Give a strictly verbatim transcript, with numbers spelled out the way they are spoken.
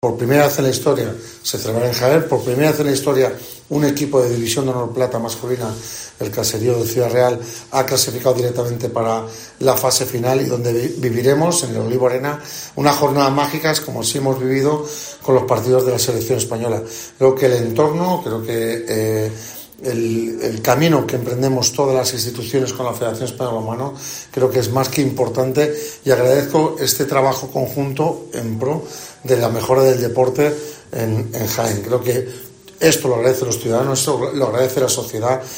Por primera vez en la historia se celebrará en Jaén, por primera vez en la historia un equipo de División de Honor Plata masculina, el Caserío de Ciudad Real, ha clasificado directamente para la fase final y donde viviremos en el Olivo Arena unas jornadas mágicas como sí hemos vivido con los partidos de la selección española. Creo que el entorno, creo que eh, el, el camino que emprendemos todas las instituciones con la Federación Española de Balonmano creo que es más que importante y agradezco este trabajo conjunto en pro de la mejora del deporte en, en Jaén. Creo que esto lo agradecen los ciudadanos, esto lo agradece la sociedad